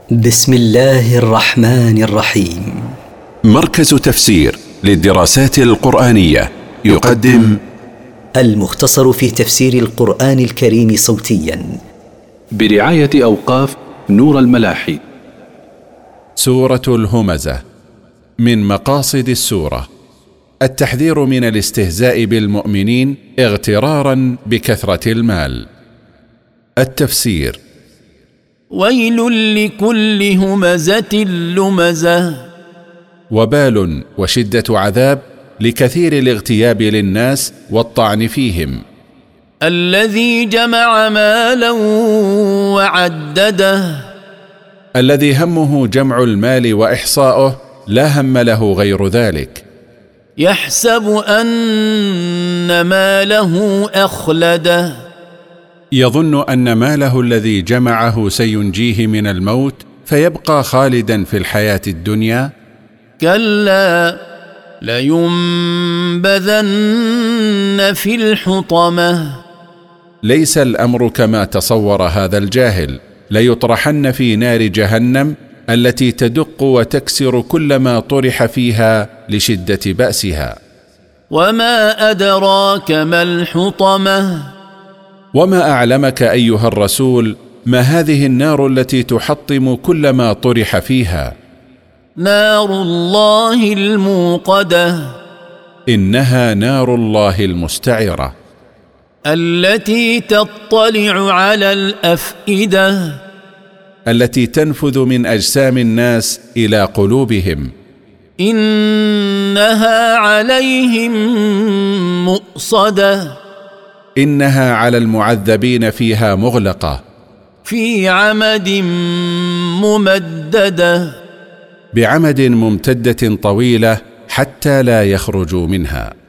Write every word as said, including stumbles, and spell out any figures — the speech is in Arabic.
بسم الله الرحمن الرحيم. مركز تفسير للدراسات القرآنية يقدم المختصر في تفسير القرآن الكريم صوتيا برعاية أوقاف نور الملاحي. سورة الهمزة. من مقاصد السورة التحذير من الاستهزاء بالمؤمنين اغترارا بكثرة المال. التفسير: ويل لكل همزة لمزة. وبال وشدة عذاب لكثير الاغتياب للناس والطعن فيهم. الذي جمع مالا وعدده. الذي همه جمع المال وإحصاؤه، لا هم له غير ذلك. يحسب أن ماله أخلده. يظن أن ماله الذي جمعه سينجيه من الموت فيبقى خالدا في الحياة الدنيا. كلا لينبذن في الحطمة. ليس الأمر كما تصور هذا الجاهل، ليطرحن في نار جهنم التي تدق وتكسر كل ما طرح فيها لشدة بأسها. وما أدراك ما الحطمة. وما أعلمك أيها الرسول ما هذه النار التي تحطم كل ما طرح فيها؟ نار الله الموقدة. إنها نار الله المستعرة، التي تطلع على الأفئدة. التي تنفذ من أجسام الناس إلى قلوبهم. إنها عليهم مؤصدة. إنها على المعذبين فيها مغلقة. في عمد ممددة. بعمد ممتدة طويلة حتى لا يخرجوا منها.